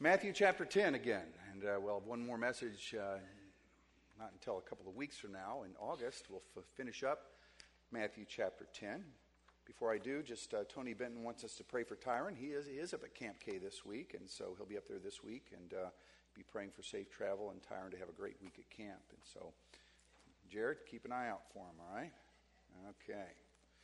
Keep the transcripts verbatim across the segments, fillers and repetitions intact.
Matthew chapter ten again, and uh, we'll have one more message, uh, not until a couple of weeks from now in August. We'll f- finish up Matthew chapter ten. Before I do, just uh, Tony Benton wants us to pray for Tyron. He is he is up at Camp K this week, and so he'll be up there this week, and uh, be praying for safe travel and Tyron to have a great week at camp. And so, Jared, keep an eye out for him, all right? Okay.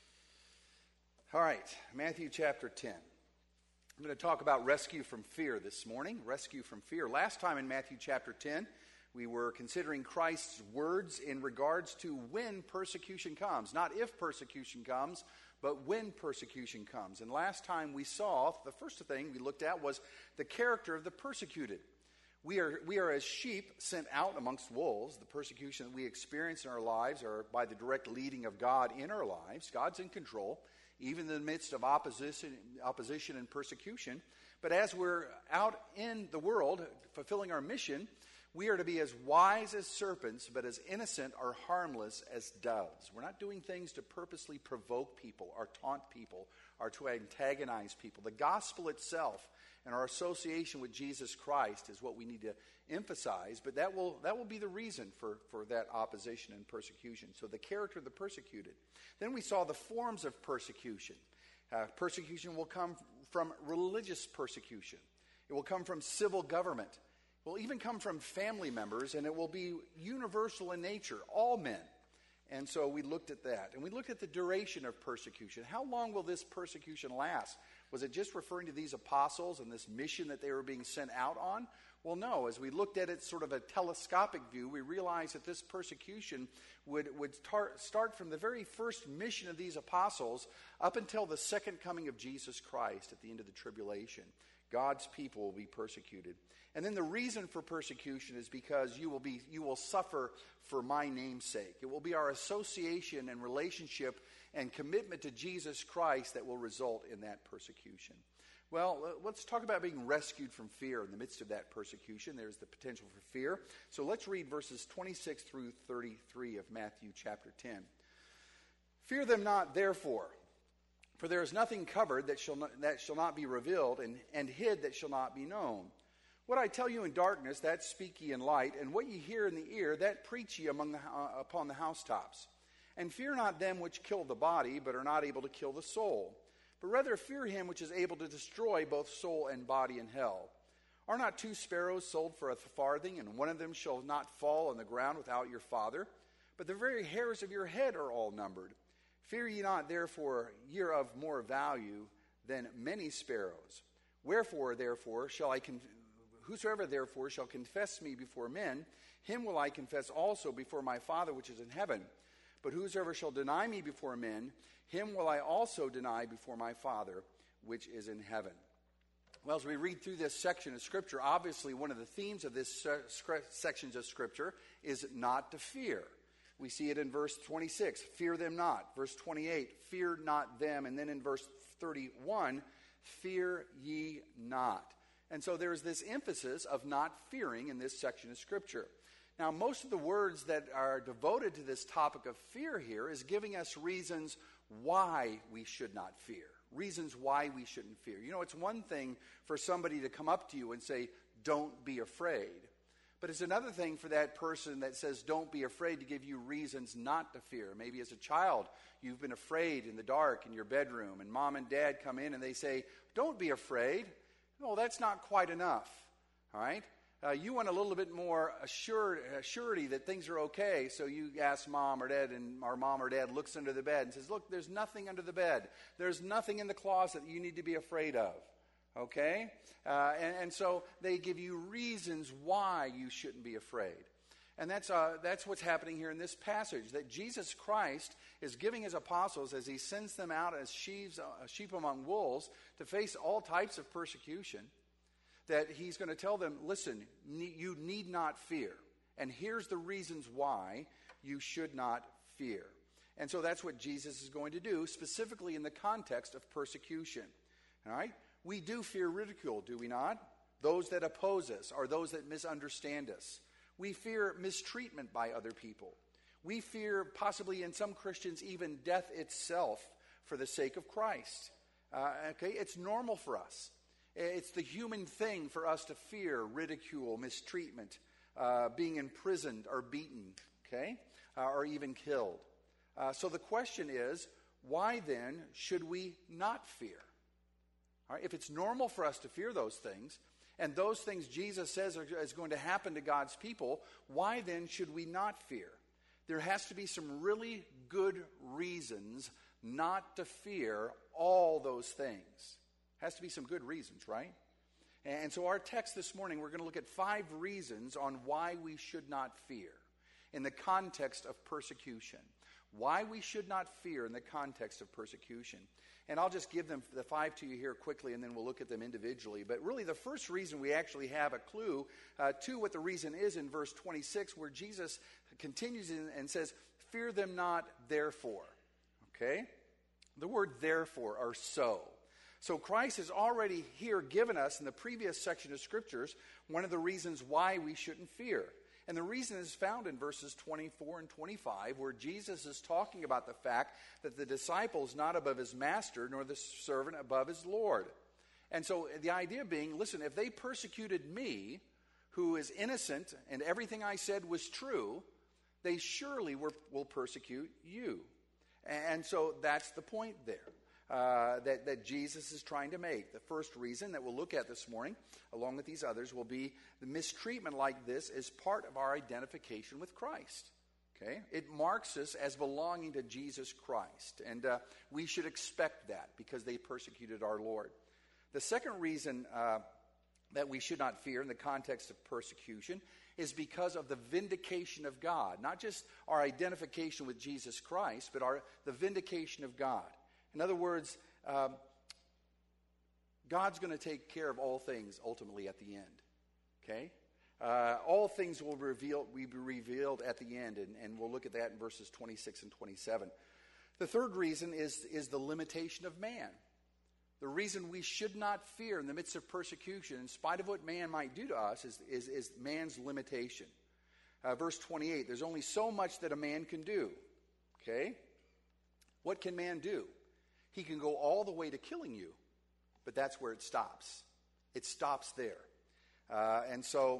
All right, Matthew chapter ten. I'm going to talk about rescue from fear this morning. Rescue from fear. Last time in Matthew chapter ten, we were considering Christ's words in regards to when persecution comes. Not if persecution comes, but when persecution comes. And last time we saw, the first thing we looked at was the character of the persecuted. We are, we are as sheep sent out amongst wolves. The persecution that we experience in our lives are by the direct leading of God in our lives. God's in control, even in the midst of opposition, opposition and persecution. But as we're out in the world, fulfilling our mission, we are to be as wise as serpents, but as innocent or harmless as doves. We're not doing things to purposely provoke people or taunt people or to antagonize people. The gospel itself and our association with Jesus Christ is what we need to emphasize, but that will that will be the reason for, for that opposition and persecution. So the character of the persecuted. Then we saw the forms of persecution. Uh, persecution will come from religious persecution. It will come from civil government. Will even come from family members, and it will be universal in nature, all men. And so we looked at that. And we looked at the duration of persecution. How long will this persecution last? Was it just referring to these apostles and this mission that they were being sent out on? Well, no. As we looked at it sort of a telescopic view, we realized that this persecution would, would tar- start from the very first mission of these apostles up until the second coming of Jesus Christ at the end of the tribulation. God's people will be persecuted. And then the reason for persecution is because you will be you will suffer for my name's sake. It will be our association and relationship and commitment to Jesus Christ that will result in that persecution. Well, let's talk about being rescued from fear in the midst of that persecution. There's the potential for fear. So let's read verses twenty-six through thirty-three of Matthew chapter ten. Fear them not, therefore. For there is nothing covered that shall not, that shall not be revealed, and, and hid that shall not be known. What I tell you in darkness, that speak ye in light, and what ye hear in the ear, that preach ye among the, uh, upon the housetops. And fear not them which kill the body, but are not able to kill the soul. But rather fear him which is able to destroy both soul and body in hell. Are not two sparrows sold for a farthing, and one of them shall not fall on the ground without your Father? But the very hairs of your head are all numbered. Fear ye not, therefore, ye are of more value than many sparrows. Wherefore, therefore, shall I con- whosoever therefore shall confess me before men, him will I confess also before my Father which is in heaven. But whosoever shall deny me before men, him will I also deny before my Father which is in heaven. Well, as we read through this section of Scripture, obviously one of the themes of this se- sections of Scripture is not to fear. We see it in verse twenty-six, fear them not. Verse twenty-eight, fear not them. And then in verse thirty-one, fear ye not. And so there is this emphasis of not fearing in this section of Scripture. Now, most of the words that are devoted to this topic of fear here is giving us reasons why we should not fear. Reasons why we shouldn't fear. You know, it's one thing for somebody to come up to you and say, don't be afraid. But it's another thing for that person that says, don't be afraid, to give you reasons not to fear. Maybe as a child, you've been afraid in the dark in your bedroom, and mom and dad come in and they say, don't be afraid. No, that's not quite enough. All right? Uh, you want a little bit more assured, surety that things are okay, so you ask mom or dad, and our mom or dad looks under the bed and says, look, there's nothing under the bed. There's nothing in the closet that you need to be afraid of. Okay? Uh, and, and so they give you reasons why you shouldn't be afraid. And that's uh, that's what's happening here in this passage, that Jesus Christ is giving his apostles, as he sends them out as sheaves, uh, sheep among wolves, to face all types of persecution, that he's going to tell them, listen, you need not fear. And here's the reasons why you should not fear. And so that's what Jesus is going to do, specifically in the context of persecution. All right? We do fear ridicule, do we not? Those that oppose us, or those that misunderstand us. We fear mistreatment by other people. We fear, possibly in some Christians, even death itself for the sake of Christ. Uh, okay, it's normal for us. It's the human thing for us to fear ridicule, mistreatment, uh, being imprisoned or beaten, okay, uh, or even killed. Uh, so the question is, why then should we not fear? All right, if it's normal for us to fear those things, and those things Jesus says are is going to happen to God's people, why then should we not fear? There has to be some really good reasons not to fear all those things. Has to be some good reasons, right? And so our text this morning, we're going to look at five reasons on why we should not fear in the context of persecution. Why we should not fear in the context of persecution. And I'll just give them the five to you here quickly, and then we'll look at them individually. But really, the first reason we actually have a clue uh, to what the reason is in verse twenty-six, where Jesus continues in and says, "Fear them not, therefore." Okay? The word therefore, or so. So Christ has already here given us in the previous section of Scriptures one of the reasons why we shouldn't fear. And the reason is found in verses twenty-four and twenty-five, where Jesus is talking about the fact that the disciple is not above his master, nor the servant above his Lord. And so the idea being, listen, if they persecuted me, who is innocent, and everything I said was true, they surely were, will persecute you. And so that's the point there. Uh, that, that Jesus is trying to make. The first reason that we'll look at this morning, along with these others, will be the mistreatment like this is part of our identification with Christ. Okay? It marks us as belonging to Jesus Christ. And uh, we should expect that because they persecuted our Lord. The second reason uh, that we should not fear in the context of persecution is because of the vindication of God. Not just our identification with Jesus Christ, but our the vindication of God. In other words, um, God's going to take care of all things ultimately at the end. Okay? Uh, all things will reveal, be revealed at the end, and, and we'll look at that in verses twenty-six and twenty-seven. The third reason is, is the limitation of man. The reason we should not fear in the midst of persecution, in spite of what man might do to us, is, is, is man's limitation. Uh, verse twenty-eight, there's only so much that a man can do. Okay? What can man do? He can go all the way to killing you, but that's where it stops. It stops there. Uh, and so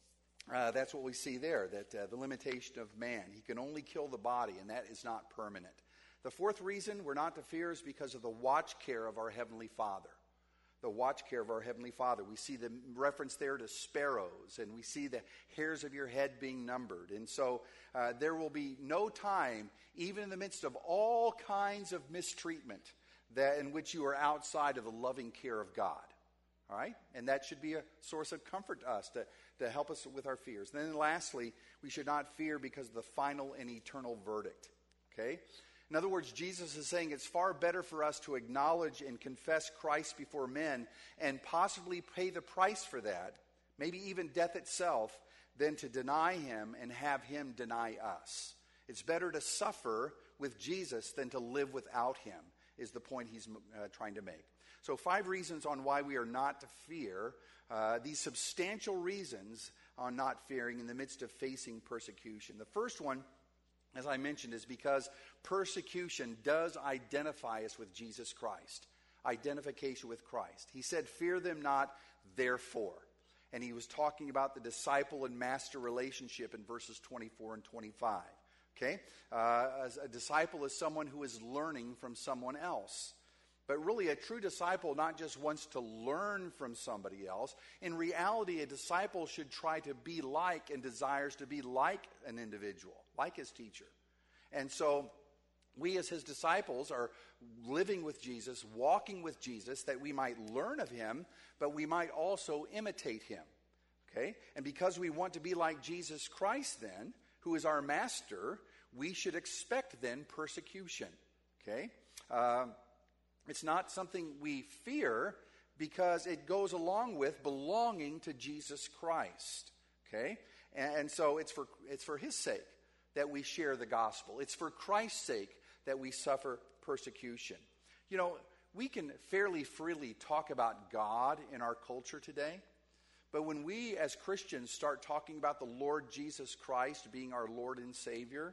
uh, that's what we see there, that uh, the limitation of man. He can only kill the body, and that is not permanent. The fourth reason we're not to fear is because of the watch care of our Heavenly Father. The watch care of our Heavenly Father. We see the reference there to sparrows, and we see the hairs of your head being numbered. And so uh, there will be no time, even in the midst of all kinds of mistreatment, that in which you are outside of the loving care of God. All right? And that should be a source of comfort to us, to, to help us with our fears. And then lastly, we should not fear because of the final and eternal verdict. Okay? In other words, Jesus is saying it's far better for us to acknowledge and confess Christ before men and possibly pay the price for that, maybe even death itself, than to deny him and have him deny us. It's better to suffer with Jesus than to live without him, is the point he's uh, trying to make. So five reasons on why we are not to fear, uh, these substantial reasons on not fearing in the midst of facing persecution. The first one, as I mentioned, is because persecution does identify us with Jesus Christ. Identification with Christ. He said, "Fear them not, therefore." And he was talking about the disciple and master relationship in verses twenty-four and twenty-five. Okay? Uh, as a disciple is someone who is learning from someone else. But really, a true disciple not just wants to learn from somebody else. In reality, a disciple should try to be like and desires to be like an individual, like his teacher. And so we as his disciples are living with Jesus, walking with Jesus, that we might learn of him, but we might also imitate him. Okay? And because we want to be like Jesus Christ then, who is our master, we should expect then persecution. Okay? Uh, it's not something we fear because it goes along with belonging to Jesus Christ. Okay? And, and so it's for it's for his sake that we share the gospel. It's for Christ's sake that we suffer persecution. You know, we can fairly freely talk about God in our culture today. But when we as Christians start talking about the Lord Jesus Christ being our Lord and Savior,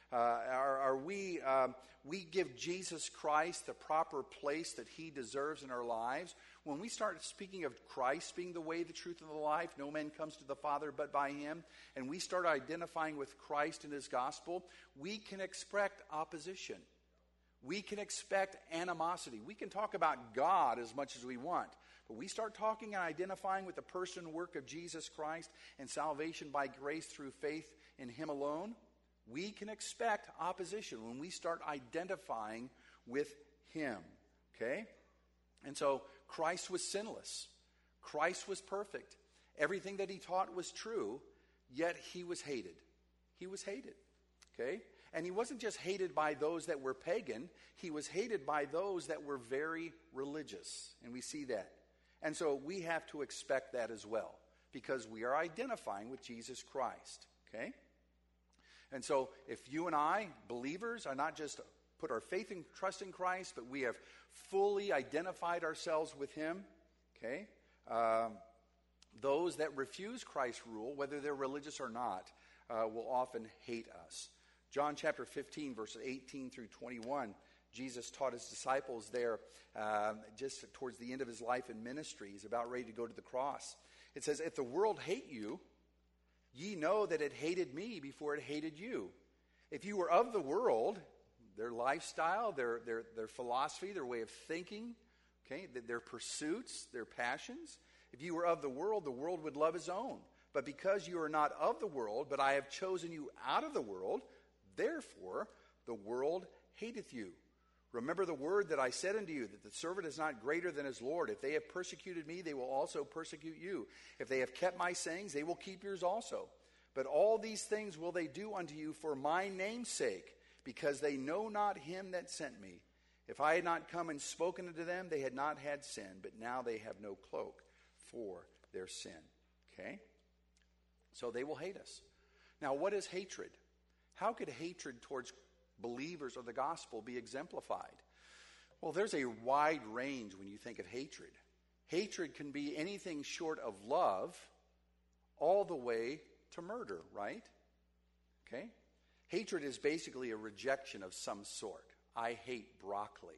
Uh, are, are we, um, we give Jesus Christ the proper place that he deserves in our lives? When we start speaking of Christ being the way, the truth, and the life, no man comes to the Father but by him, and we start identifying with Christ and his gospel, we can expect opposition. We can expect animosity. We can talk about God as much as we want, but we start talking and identifying with the person and work of Jesus Christ and salvation by grace through faith in him alone, we can expect opposition when we start identifying with him, okay? And so Christ was sinless. Christ was perfect. Everything that he taught was true, yet he was hated. He was hated, okay? And he wasn't just hated by those that were pagan. He was hated by those that were very religious, and we see that. And so we have to expect that as well, because we are identifying with Jesus Christ, okay? And so if you and I, believers, are not just put our faith and trust in Christ, but we have fully identified ourselves with him, okay? Um, those that refuse Christ's rule, whether they're religious or not, uh, will often hate us. John chapter fifteen, verses eighteen through twenty-one, Jesus taught his disciples there um, just towards the end of his life and ministry. He's about ready to go to the cross. It says, if the world hate you, ye know that it hated me before it hated you. If you were of the world, their lifestyle, their, their, their philosophy, their way of thinking, okay, their pursuits, their passions, if you were of the world, the world would love his own. But because you are not of the world, but I have chosen you out of the world, therefore the world hateth you. Remember the word that I said unto you, that the servant is not greater than his Lord. If they have persecuted me, they will also persecute you. If they have kept my sayings, they will keep yours also. But all these things will they do unto you for my name's sake, because they know not him that sent me. If I had not come and spoken unto them, they had not had sin, but now they have no cloak for their sin. Okay? So they will hate us. Now, what is hatred? How could hatred towards believers of the gospel be exemplified? Well, there's a wide range when you think of hatred. Hatred can be anything short of love all the way to murder, right? Okay? Hatred is basically a rejection of some sort. I hate broccoli.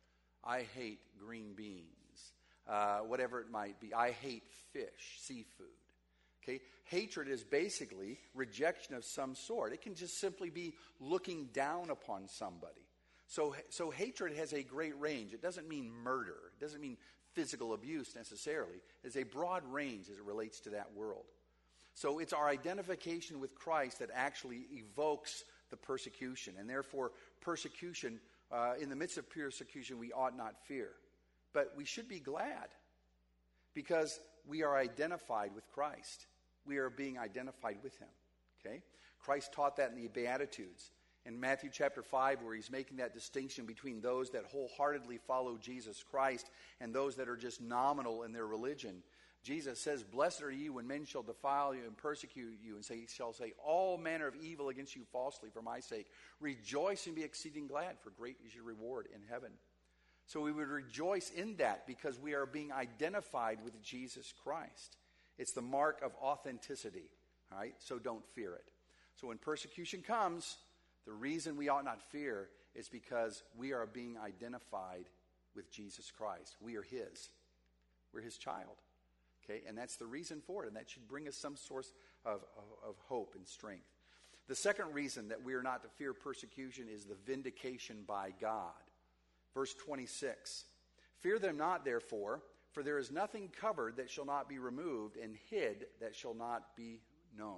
I hate green beans. Uh, whatever it might be. I hate fish, seafood. Okay? Hatred is basically rejection of some sort. It can just simply be looking down upon somebody. So, so hatred has a great range. It doesn't mean murder. It doesn't mean physical abuse necessarily. It's a broad range as it relates to that world. So it's our identification with Christ that actually evokes the persecution. And therefore, persecution, uh, in the midst of persecution, we ought not fear. But we should be glad because we are identified with Christ. We are being identified with him. Okay? Christ taught that in the Beatitudes. In Matthew chapter five, where he's making that distinction between those that wholeheartedly follow Jesus Christ and those that are just nominal in their religion. Jesus says, blessed are you when men shall defile you and persecute you, and say, shall say all manner of evil against you falsely for my sake. Rejoice and be exceeding glad, for great is your reward in heaven. So we would rejoice in that because we are being identified with Jesus Christ. It's the mark of authenticity, all right? So don't fear it. So when persecution comes, the reason we ought not fear is because we are being identified with Jesus Christ. We are his. We're his child. Okay, and that's the reason for it, and that should bring us some source of, of, of hope and strength. The second reason that we are not to fear persecution is the vindication by God. Verse twenty-six, fear them not, therefore, for there is nothing covered that shall not be removed, and hid that shall not be known.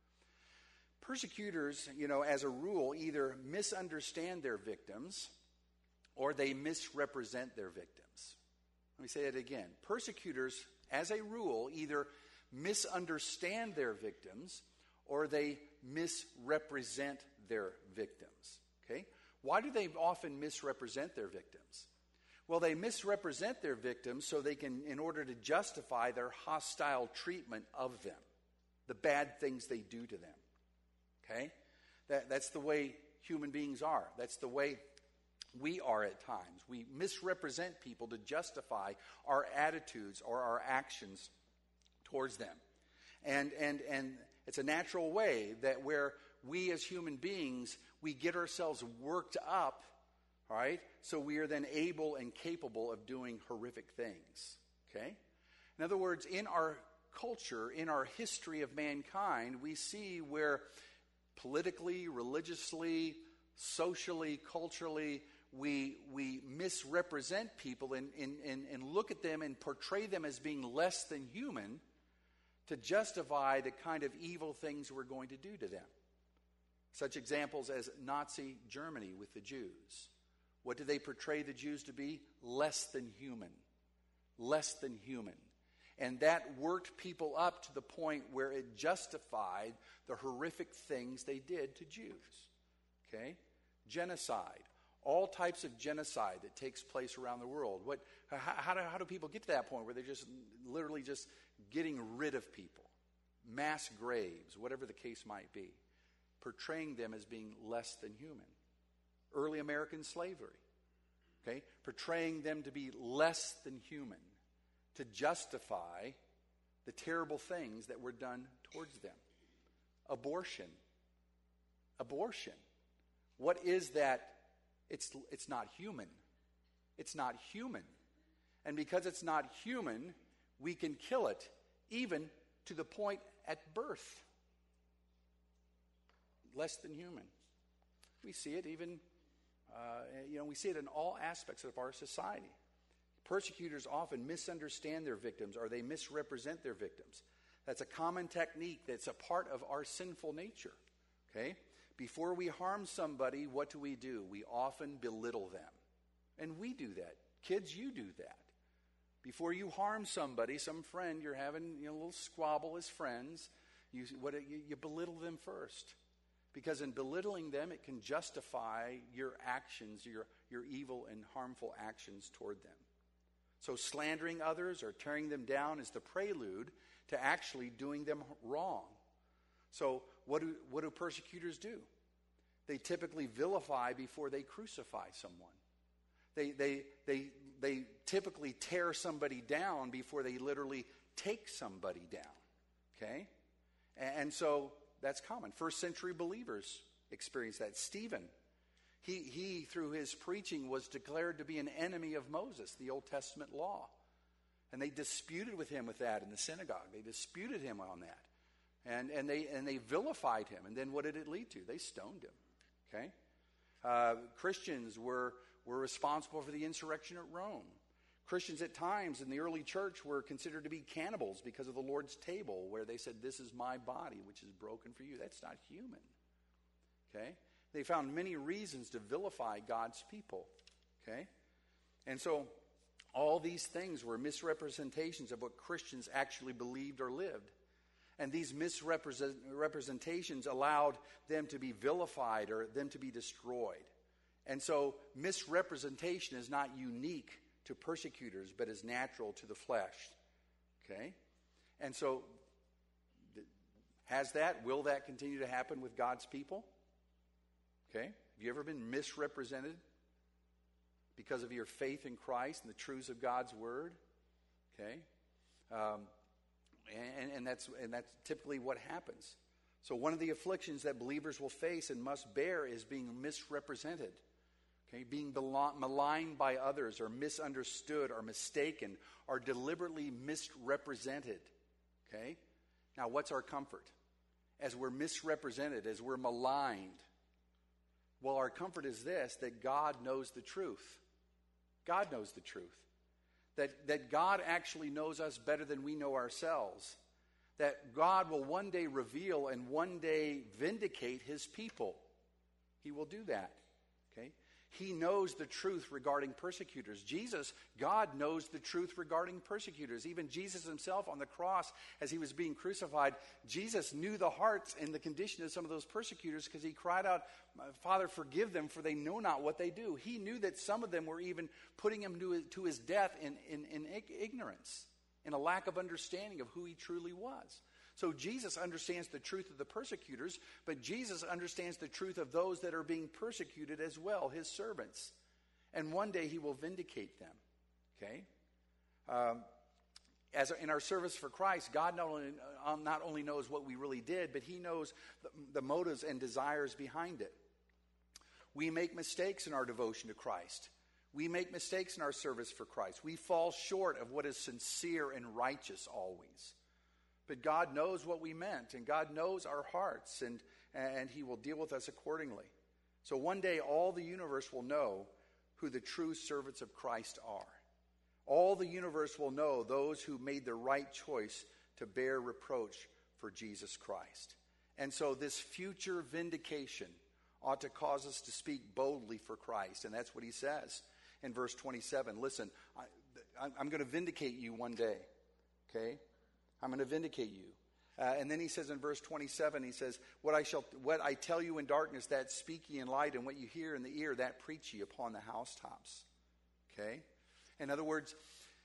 Persecutors, you know, as a rule, either misunderstand their victims or they misrepresent their victims. Let me say that again. Persecutors, as a rule, either misunderstand their victims or they misrepresent their victims. Okay? Why do they often misrepresent their victims? Well, they misrepresent their victims so they can, in order to justify their hostile treatment of them, the bad things they do to them. Okay? That, that's the way human beings are. That's the way we are at times. We misrepresent people to justify our attitudes or our actions towards them. And and and it's a natural way that where we as human beings, we get ourselves worked up, all right, so we are then able and capable of doing horrific things, okay? In other words, in our culture, in our history of mankind, we see where politically, religiously, socially, culturally, we we misrepresent people and, and, and, and look at them and portray them as being less than human to justify the kind of evil things we're going to do to them. Such examples as Nazi Germany with the Jews. What did they portray the Jews to be? Less than human. Less than human. And that worked people up to the point where it justified the horrific things they did to Jews. Okay? Genocide. All types of genocide that takes place around the world. What, how, how, do, how do people get to that point where they're just literally just getting rid of people? Mass graves, whatever the case might be. Portraying them as being less than human. Early American slavery. Okay? Portraying them to be less than human to justify the terrible things that were done towards them. Abortion. Abortion. What is that? It's, it's not human. It's not human. And because it's not human, we can kill it, even to the point at birth. Less than human. We see it even, uh, you know, we see it in all aspects of our society. Persecutors often misunderstand their victims or they misrepresent their victims. That's a common technique that's a part of our sinful nature. Okay? Before we harm somebody, what do we do? We often belittle them. And we do that. Kids, you do that. Before you harm somebody, some friend, you're having you know, a little squabble as friends, you, what, you, you belittle them first. Because in belittling them, it can justify your actions, your, your evil and harmful actions toward them. So slandering others or tearing them down is the prelude to actually doing them wrong. So what do, what do persecutors do? They typically vilify before they crucify someone. They, they, they, they typically tear somebody down before they literally take somebody down. Okay? And, and so that's common. First century believers experienced that. Stephen, he, he, through his preaching, was declared to be an enemy of Moses, the Old Testament law. And they disputed with him with that in the synagogue. They disputed him on that. And, and, they, and they vilified him. And then what did it lead to? They stoned him. Okay? Uh, Christians were, were responsible for the insurrection at Rome. Christians at times in the early church were considered to be cannibals because of the Lord's table, where they said, "This is my body, which is broken for you." That's not human. Okay? They found many reasons to vilify God's people. Okay? And so all these things were misrepresentations of what Christians actually believed or lived. And these misrepresentations allowed them to be vilified or them to be destroyed. And so misrepresentation is not unique to persecutors, but is natural to the flesh. Okay? And so, has that, will that continue to happen with God's people? Okay? Have you ever been misrepresented because of your faith in Christ and the truths of God's Word? Okay? Um, and, and, that's, and that's typically what happens. So one of the afflictions that believers will face and must bear is being misrepresented. Okay, being maligned by others or misunderstood or mistaken or deliberately misrepresented. Okay? Now, what's our comfort? As we're misrepresented, as we're maligned, well, our comfort is this, that God knows the truth. God knows the truth. That, that God actually knows us better than we know ourselves. That God will one day reveal and one day vindicate his people. He will do that. Okay? He knows the truth regarding persecutors. Jesus, God knows the truth regarding persecutors. Even Jesus himself on the cross, as he was being crucified, Jesus knew the hearts and the condition of some of those persecutors because he cried out, "Father, forgive them, for they know not what they do." He knew that some of them were even putting him to his, to his death in, in, in ignorance, in a lack of understanding of who he truly was. So Jesus understands the truth of the persecutors, but Jesus understands the truth of those that are being persecuted as well, his servants. And one day he will vindicate them. Okay? Um, as in our service for Christ, God not only, um, not only knows what we really did, but he knows the, the motives and desires behind it. We make mistakes in our devotion to Christ. We make mistakes in our service for Christ. We fall short of what is sincere and righteous always. But God knows what we meant, and God knows our hearts, and, and he will deal with us accordingly. So one day all the universe will know who the true servants of Christ are. All the universe will know those who made the right choice to bear reproach for Jesus Christ. And so this future vindication ought to cause us to speak boldly for Christ. And that's what he says in verse twenty-seven. Listen, I, I'm going to vindicate you one day. Okay? I'm going to vindicate you. Uh, and then he says in verse twenty-seven, he says, what I shall, what I tell you in darkness, that speak ye in light, and what you hear in the ear, that preach ye upon the housetops. Okay? In other words,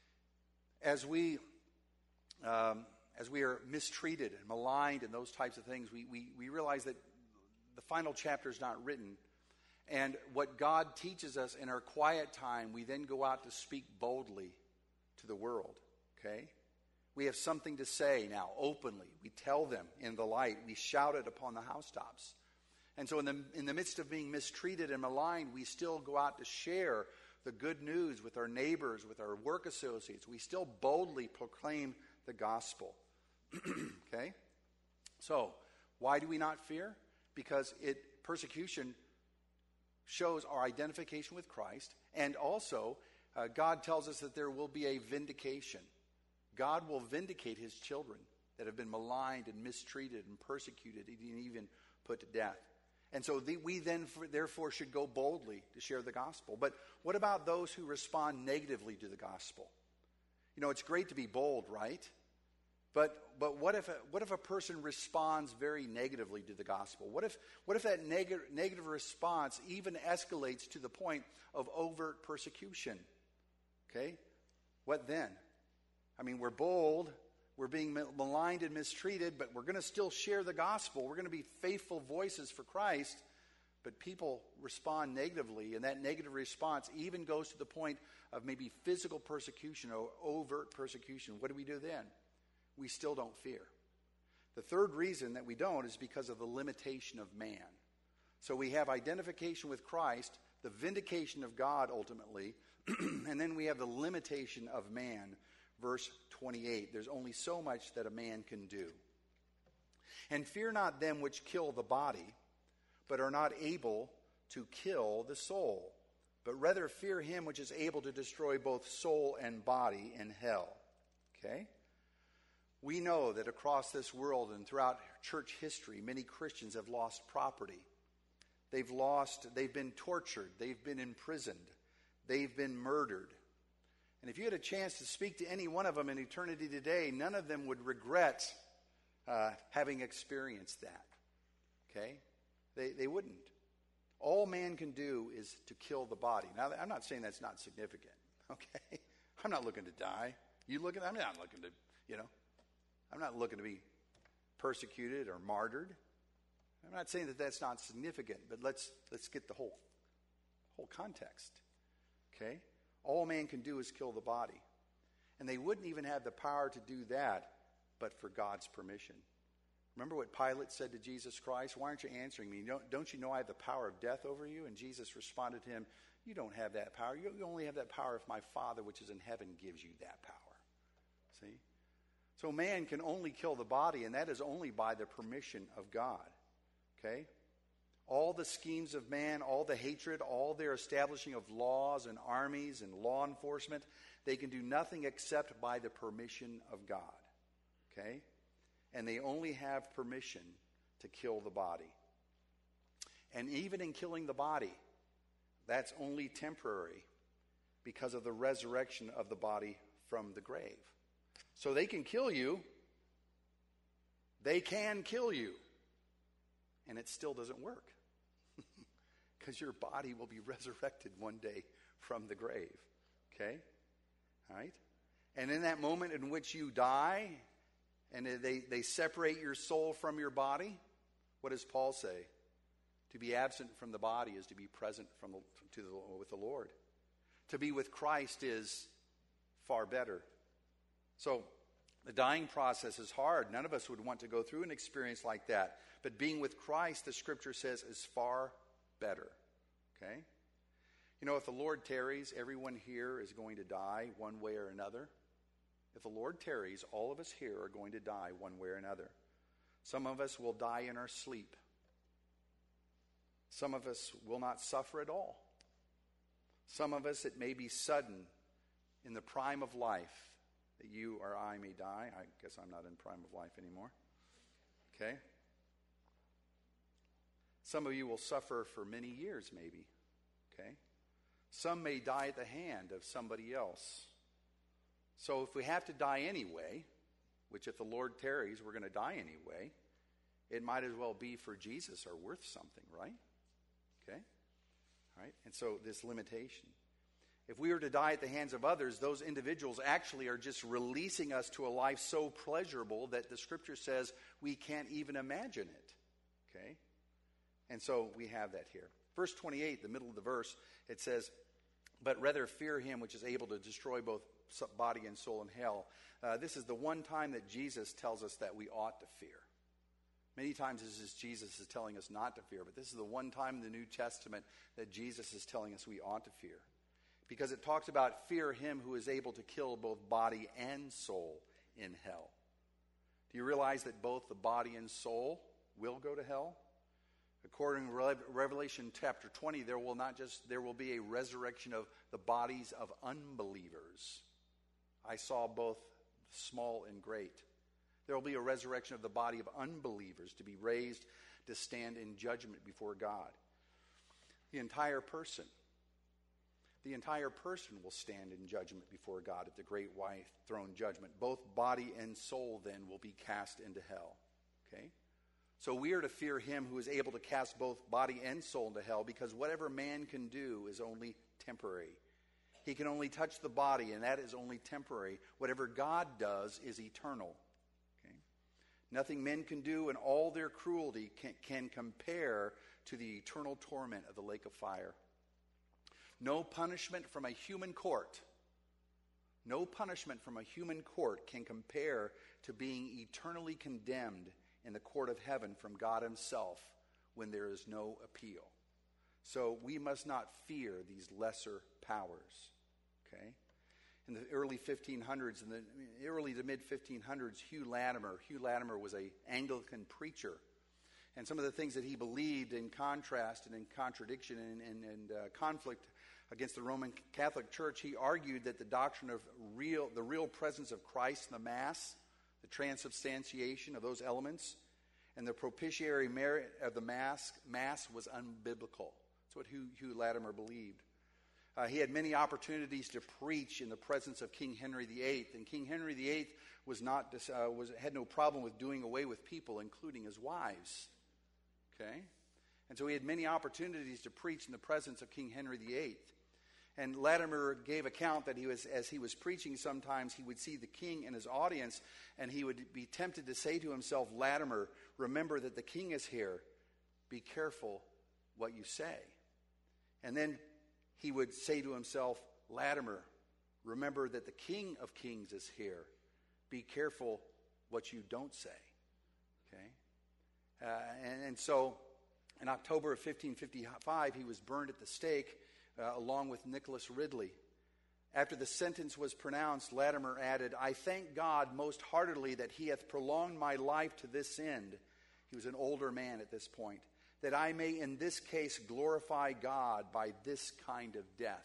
as we um, as we are mistreated and maligned and those types of things, we, we, we realize that the final chapter is not written. And what God teaches us in our quiet time, we then go out to speak boldly to the world. Okay? We have something to say now openly. We tell them in the light. We shout it upon the housetops. And so in the, in the midst of being mistreated and maligned, we still go out to share the good news with our neighbors, with our work associates. We still boldly proclaim the gospel. Okay? So, why do we not fear? Because it persecution shows our identification with Christ, and also uh, God tells us that there will be a vindication. God will vindicate his children that have been maligned and mistreated and persecuted and even put to death. And so the, we then, for, therefore, should go boldly to share the gospel. But what about those who respond negatively to the gospel? You know, it's great to be bold, right? But but what if a, what if a person responds very negatively to the gospel? What if what if that neg- negative response even escalates to the point of overt persecution? Okay, what then? I mean, we're bold. We're being maligned and mistreated, but we're going to still share the gospel. We're going to be faithful voices for Christ, but people respond negatively, and that negative response even goes to the point of maybe physical persecution or overt persecution. What do we do then? We still don't fear. The third reason that we don't is because of the limitation of man. So we have identification with Christ, the vindication of God ultimately, and then we have the limitation of man. Verse twenty-eight, there's only so much that a man can do. And fear not them which kill the body, but are not able to kill the soul, but rather fear him which is able to destroy both soul and body in hell. Okay? We know that across this world and throughout church history, many Christians have lost property. They've lost, they've been tortured, they've been imprisoned, they've been murdered. And if you had a chance to speak to any one of them in eternity today, none of them would regret uh, having experienced that. Okay? They, they wouldn't. All man can do is to kill the body. Now, I'm not saying that's not significant. Okay? I'm not looking to die. You looking? I'm not looking to, you know, I'm not looking to be persecuted or martyred. I'm not saying that that's not significant, but let's let's get the whole whole context. Okay? All man can do is kill the body. And they wouldn't even have the power to do that but for God's permission. Remember what Pilate said to Jesus Christ? Why aren't you answering me? Don't, don't you know I have the power of death over you? And Jesus responded to him, you don't have that power. You only have that power if my Father which is in heaven gives you that power. See? So man can only kill the body, and that is only by the permission of God. Okay? All the schemes of man, all the hatred, all their establishing of laws and armies and law enforcement, they can do nothing except by the permission of God. Okay? And they only have permission to kill the body. And even in killing the body, that's only temporary because of the resurrection of the body from the grave. So they can kill you. They can kill you. And it still doesn't work. Because your body will be resurrected one day from the grave. Okay? All right? And in that moment in which you die, and they, they separate your soul from your body, what does Paul say? To be absent from the body is to be present from the, to the, with the Lord. To be with Christ is far better. So The dying process is hard. None of us would want to go through an experience like that. But being with Christ, the Scripture says, is far better. Okay? You know, if the Lord tarries, everyone here is going to die one way or another. If the Lord tarries, all of us here are going to die one way or another. Some of us will die in our sleep. Some of us will not suffer at all. Some of us, it may be sudden in the prime of life that you or I may die. I guess I'm not in prime of life anymore. Okay? Some of you will suffer for many years maybe. Okay? Some may die at the hand of somebody else. So if we have to die anyway, which if the Lord tarries, we're going to die anyway, it might as well be for Jesus or worth something, right? Okay? All right? And so this limitation. If we were to die at the hands of others, those individuals actually are just releasing us to a life so pleasurable that the Scripture says we can't even imagine it. Okay? And so we have that here. Verse twenty-eight, the middle of the verse, it says, "But rather fear him which is able to destroy both body and soul in hell." Uh, this is the one time that Jesus tells us that we ought to fear. Many times this is Jesus is telling us not to fear, but this is the one time in the New Testament that Jesus is telling us we ought to fear. Because it talks about fear him who is able to kill both body and soul in hell. Do you realize that both the body and soul will go to hell? According to Revelation chapter twenty, there will not just there will be a resurrection of the bodies of unbelievers. I saw both small and great. There will be a resurrection of the body of unbelievers to be raised to stand in judgment before God. The entire person, the entire person will stand in judgment before God at the great white throne judgment. Both body and soul then will be cast into hell. Okay? So we are to fear him who is able to cast both body and soul into hell, because whatever man can do is only temporary. He can only touch the body, and that is only temporary. Whatever God does is eternal. Okay? Nothing men can do in all their cruelty can, can compare to the eternal torment of the lake of fire. No punishment from a human court, no punishment from a human court can compare to being eternally condemned in the court of heaven from God himself when there is no appeal. So we must not fear these lesser powers. Okay? In the early fifteen hundreds, in the early to mid fifteen hundreds, Hugh Latimer, Hugh Latimer was an Anglican preacher. And some of the things that he believed in contrast and in contradiction and, and, and uh, conflict against the Roman Catholic Church, he argued that the doctrine of real, the real presence of Christ in the Mass, the transubstantiation of those elements, and the propitiatory merit of the Mass, mass was unbiblical. That's what Hugh, Hugh Latimer believed. Uh, he had many opportunities to preach in the presence of King Henry the Eighth, and King Henry the Eighth was not uh, was had no problem with doing away with people, including his wives. Okay, and so he had many opportunities to preach in the presence of King Henry the Eighth. And Latimer gave account that he was, as he was preaching, sometimes he would see the king in his audience, and he would be tempted to say to himself, "Latimer, remember that the king is here. Be careful what you say." And then he would say to himself, "Latimer, remember that the King of Kings is here. Be careful what you don't say." Okay? Uh, and, and so in October of fifteen fifty-five, he was burned at the stake uh, along with Nicholas Ridley. After the sentence was pronounced, Latimer added, "I thank God most heartily that he hath prolonged my life to this end." He was an older man at this point. "That I may in this case glorify God by this kind of death."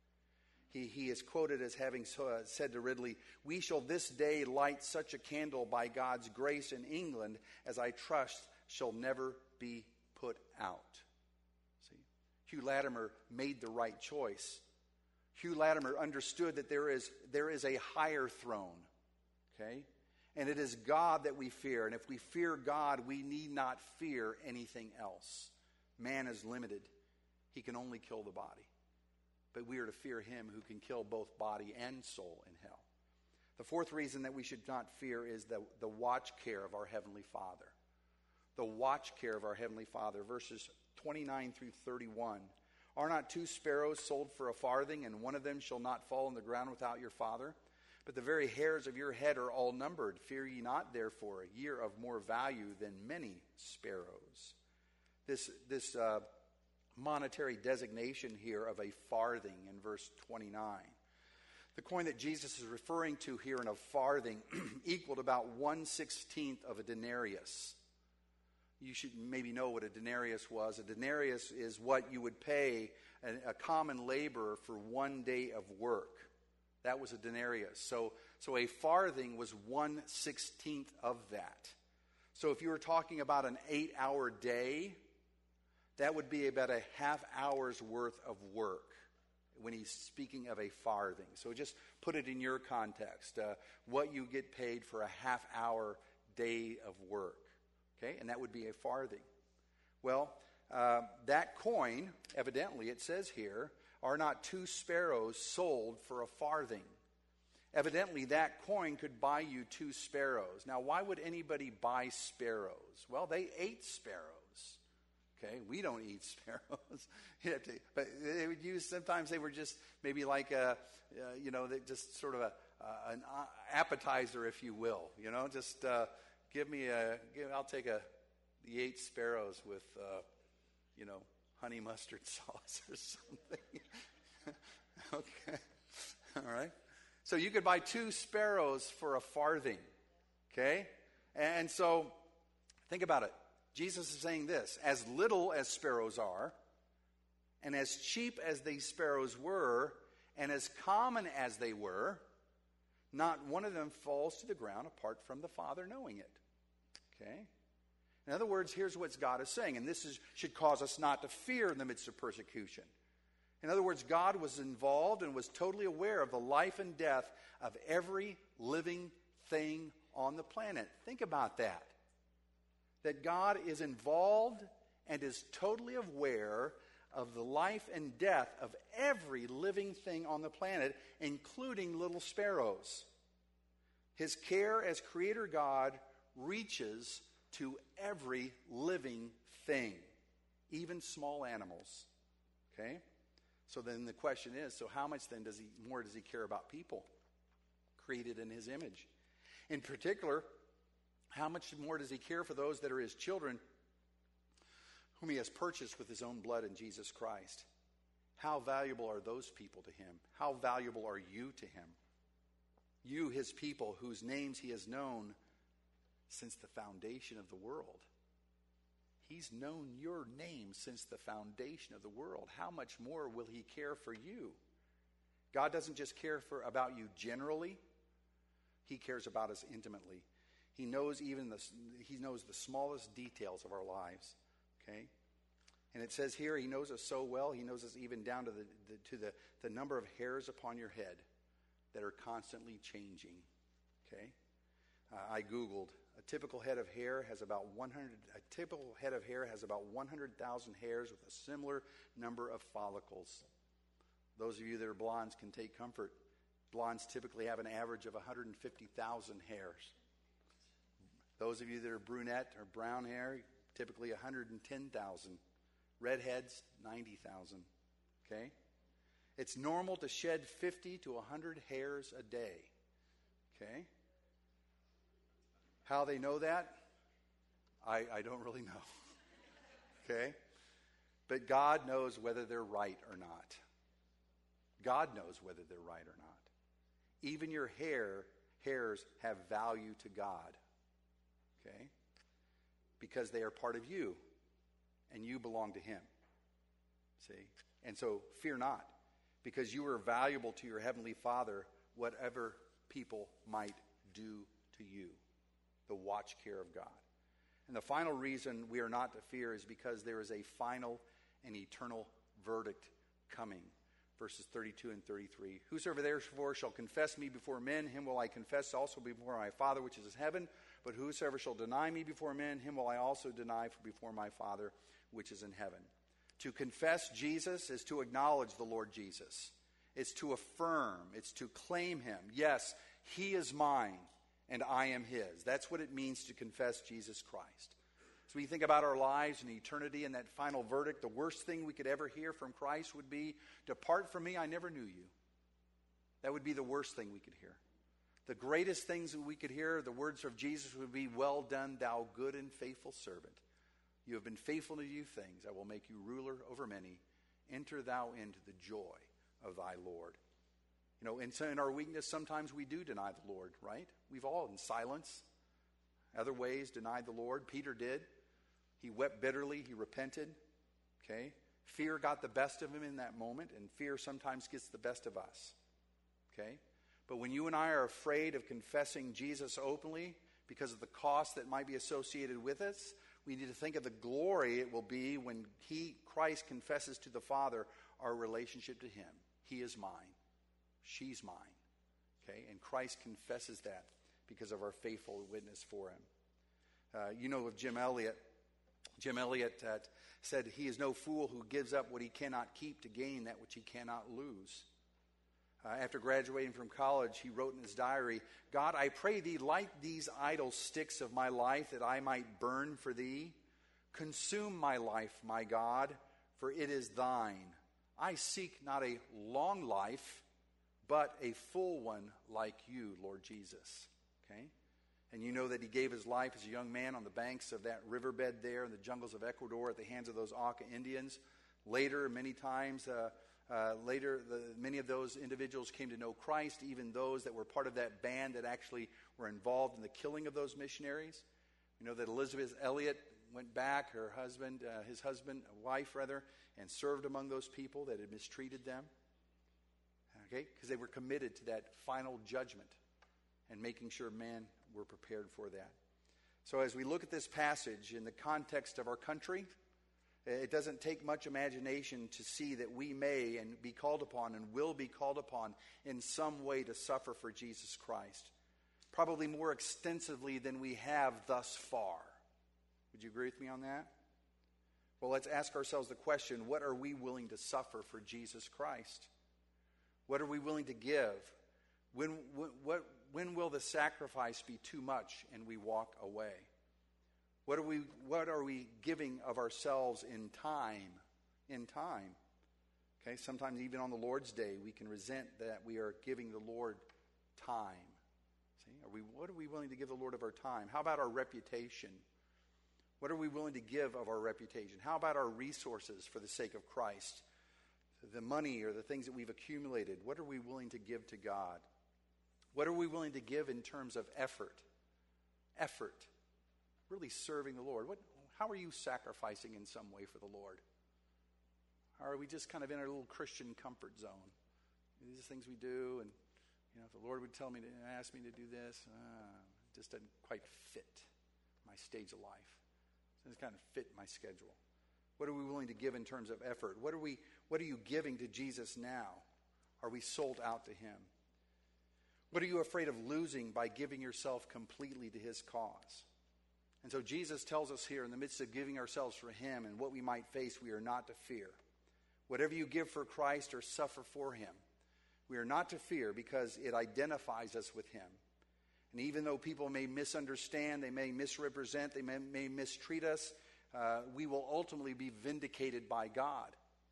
He, he is quoted as having uh, said to Ridley, "We shall this day light such a candle by God's grace in England as I trust shall never be put out." See, Hugh Latimer made the right choice. Hugh Latimer understood that there is, there is a higher throne, okay? And it is God that we fear. And if we fear God, we need not fear anything else. Man is limited. He can only kill the body. But we are to fear him who can kill both body and soul in hell. The fourth reason that we should not fear is the, the watch care of our Heavenly Father. The watch care of our Heavenly Father. Verses twenty-nine through thirty-one. "Are not two sparrows sold for a farthing, and one of them shall not fall on the ground without your Father? But the very hairs of your head are all numbered. Fear ye not, therefore, a year of more value than many sparrows. This, this uh, monetary designation here of a farthing in verse twenty-nine. The coin that Jesus is referring to here in a farthing equaled about one sixteenth of a denarius. You should maybe know what a denarius was. A denarius is what you would pay a, a common laborer for one day of work. That was a denarius. So, so a farthing was one sixteenth of that. So if you were talking about an eight-hour day, that would be about a half hour's worth of work when he's speaking of a farthing. So just put it in your context, uh, what you get paid for a half-hour day of work. Okay, and that would be a farthing. Well, uh, that coin, evidently, it says here, are not two sparrows sold for a farthing. Evidently, that coin could buy you two sparrows. Now, why would anybody buy sparrows? Well, they ate sparrows. Okay, we don't eat sparrows. You have to, but they would use, sometimes they were just maybe like a, uh, you know, they just sort of a, uh, an appetizer, if you will. You know, just uh, give me a, give, I'll take a, the eight sparrows with, uh, you know, honey mustard sauce or something. Okay, all right. So you could buy two sparrows for a farthing. Okay, and so think about it. Jesus is saying this, as little as sparrows are, and as cheap as these sparrows were, and as common as they were, not one of them falls to the ground apart from the Father knowing it. Okay? In other words, here's what God is saying, and this is, should cause us not to fear in the midst of persecution. In other words, God was involved and was totally aware of the life and death of every living thing on the planet. Think about that. That God is involved and is totally aware of the life and death of every living thing on the planet, including little sparrows. His care as Creator God reaches to every living thing, even small animals. Okay? So then the question is, so how much then does he more does he care about people created in his image? In particular, how much more does he care for those that are his children, whom he has purchased with his own blood in Jesus Christ? How valuable are those people to him? How valuable are you to him? You, his people, whose names he has known since the foundation of the world. He's known your name since the foundation of the world. How much more will he care for you? God doesn't just care for about you generally. He cares about us intimately. He knows even the, he knows the smallest details of our lives, okay? And it says here, he knows us so well, he knows us even down to the, the to the, the number of hairs upon your head that are constantly changing, okay? Uh, I Googled, a typical head of hair has about one hundred, a typical head of hair has about one hundred thousand hairs with a similar number of follicles. Those of you that are blondes can take comfort. Blondes typically have an average of one hundred fifty thousand hairs. Those of you that are brunette or brown hair, typically one hundred ten thousand. Redheads, ninety thousand. Okay? It's normal to shed fifty to one hundred hairs a day. Okay? How they know that? I, I don't really know. Okay? But God knows whether they're right or not. God knows whether they're right or not. Even your hair, hairs have value to God. Okay? Because they are part of you, and you belong to him. See? And so, fear not, because you are valuable to your heavenly Father, whatever people might do to you. The watch care of God. And the final reason we are not to fear is because there is a final and eternal verdict coming. Verses thirty-two and thirty-three. Whosoever therefore shall confess me before men, him will I confess also before my Father which is in heaven. But whosoever shall deny me before men, him will I also deny before my Father which is in heaven. To confess Jesus is to acknowledge the Lord Jesus. It's to affirm. It's to claim him. Yes, he is mine and I am his. That's what it means to confess Jesus Christ. So when you think about our lives and eternity and that final verdict, the worst thing we could ever hear from Christ would be, depart from me, I never knew you. That would be the worst thing we could hear. The greatest things that we could hear, the words of Jesus would be, "Well done, thou good and faithful servant. You have been faithful to few things. I will make you ruler over many. Enter thou into the joy of thy Lord." You know, and so in our weakness, sometimes we do deny the Lord, right? We've all, in silence, other ways, denied the Lord. Peter did. He wept bitterly. He repented. Okay? Fear got the best of him in that moment, and fear sometimes gets the best of us. Okay? But when you and I are afraid of confessing Jesus openly because of the cost that might be associated with us, we need to think of the glory it will be when he, Christ, confesses to the Father our relationship to him. He is mine. She's mine. Okay? And Christ confesses that because of our faithful witness for him. Uh, you know of Jim Elliot. Jim Elliot uh, said, "He is no fool who gives up what he cannot keep to gain that which he cannot lose." Uh, after graduating from college, he wrote in his diary, "God, I pray thee, light these idle sticks of my life that I might burn for thee. Consume my life, my God, for it is thine. I seek not a long life, but a full one like you, Lord Jesus." Okay? And you know that he gave his life as a young man on the banks of that riverbed there in the jungles of Ecuador at the hands of those Auca Indians. Later, many times, uh, uh, later, the, many of those individuals came to know Christ, even those that were part of that band that actually were involved in the killing of those missionaries. You know that Elizabeth Elliot went back, her husband, uh, his husband, wife rather, and served among those people that had mistreated them. Okay? Because they were committed to that final judgment and making sure men were prepared for that. So as we look at this passage in the context of our country, it doesn't take much imagination to see that we may and be called upon and will be called upon in some way to suffer for Jesus Christ. Probably more extensively than we have thus far. Would you agree with me on that? Well, let's ask ourselves the question, what are we willing to suffer for Jesus Christ? What are we willing to give? When, when, what, when will the sacrifice be too much and we walk away? What are we, what are we giving of ourselves in time? In time. Okay, sometimes even on the Lord's Day, we can resent that we are giving the Lord time. See, are we, what are we willing to give the Lord of our time? How about our reputation? What are we willing to give of our reputation? How about our resources for the sake of Christ? The money or the things that we've accumulated, what are we willing to give to God? What are we willing to give in terms of effort? Effort. Really serving the Lord. What, how are you sacrificing in some way for the Lord? Or are we just kind of in our little Christian comfort zone? These are things we do, and you know, if the Lord would tell me to ask me to do this, uh, it just doesn't quite fit my stage of life. It doesn't kind of fit my schedule. What are we willing to give in terms of effort? What are we? What are you giving to Jesus now? Are we sold out to him? What are you afraid of losing by giving yourself completely to his cause? And so Jesus tells us here in the midst of giving ourselves for him and what we might face, we are not to fear. Whatever you give for Christ or suffer for him, we are not to fear because it identifies us with him. And even though people may misunderstand, they may misrepresent, they may, may mistreat us, uh, we will ultimately be vindicated by God.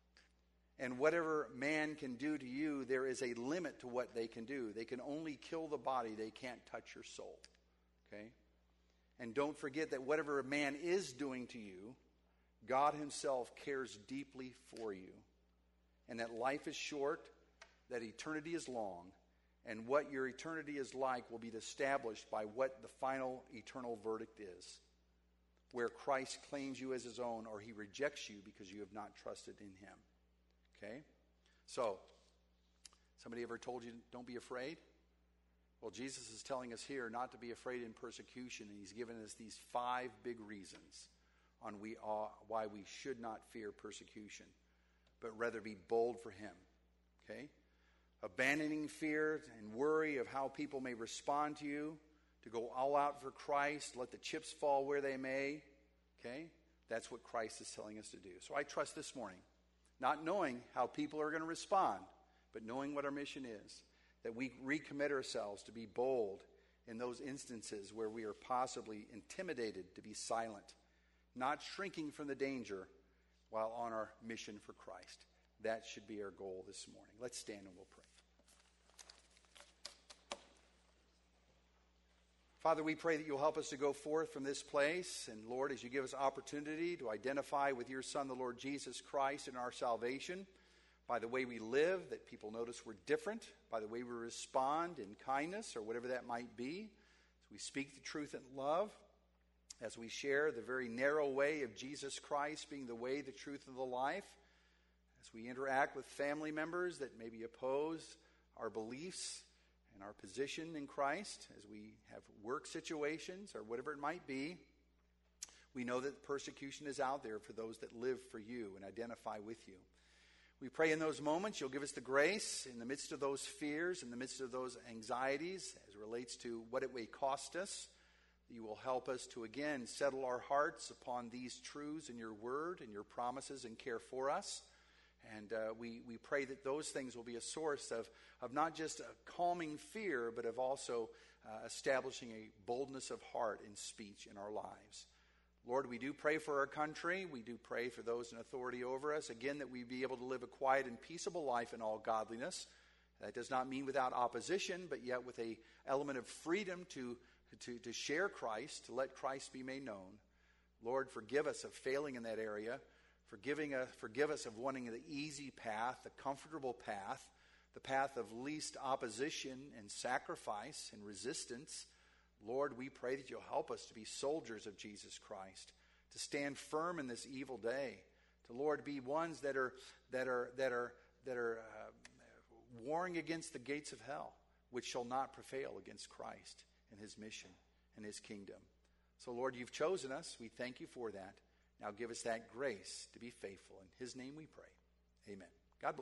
And whatever man can do to you, there is a limit to what they can do. They can only kill the body. They can't touch your soul. Okay? And don't forget that whatever a man is doing to you, God himself cares deeply for you. And that life is short, that eternity is long, and what your eternity is like will be established by what the final eternal verdict is. Where Christ claims you as his own or he rejects you because you have not trusted in him. Okay? So, somebody ever told you don't be afraid? Well, Jesus is telling us here not to be afraid in persecution, and he's given us these five big reasons on we are, why we should not fear persecution, but rather be bold for him. Okay? Abandoning fear and worry of how people may respond to you, to go all out for Christ, let the chips fall where they may. Okay? That's what Christ is telling us to do. So I trust this morning, not knowing how people are going to respond, but knowing what our mission is, that we recommit ourselves to be bold in those instances where we are possibly intimidated to be silent, not shrinking from the danger while on our mission for Christ. That should be our goal this morning. Let's stand and we'll pray. Father, we pray that you'll help us to go forth from this place. And Lord, as you give us opportunity to identify with your Son, the Lord Jesus Christ, in our salvation, by the way we live, that people notice we're different, by the way we respond in kindness or whatever that might be, as we speak the truth in love, as we share the very narrow way of Jesus Christ being the way, the truth, and the life, as we interact with family members that maybe oppose our beliefs and our position in Christ, as we have work situations or whatever it might be, we know that persecution is out there for those that live for you and identify with you. We pray in those moments you'll give us the grace in the midst of those fears, in the midst of those anxieties as it relates to what it may cost us, that you will help us to again settle our hearts upon these truths in your word and your promises and care for us. And uh, we, we pray that those things will be a source of, of not just a calming fear, but of also uh, establishing a boldness of heart and speech in our lives. Lord, we do pray for our country. We do pray for those in authority over us. Again, that we be able to live a quiet and peaceable life in all godliness. That does not mean without opposition, but yet with an element of freedom to, to, to share Christ, to let Christ be made known. Lord, forgive us of failing in that area. Forgiving us, forgive us of wanting the easy path, the comfortable path, the path of least opposition and sacrifice and resistance. Lord, we pray that you'll help us to be soldiers of Jesus Christ, to stand firm in this evil day, to, Lord, be ones that are that are that are that are uh, warring against the gates of hell, which shall not prevail against Christ and his mission and his kingdom. So, Lord, you've chosen us. We thank you for that. Now give us that grace to be faithful. In his name we pray. Amen.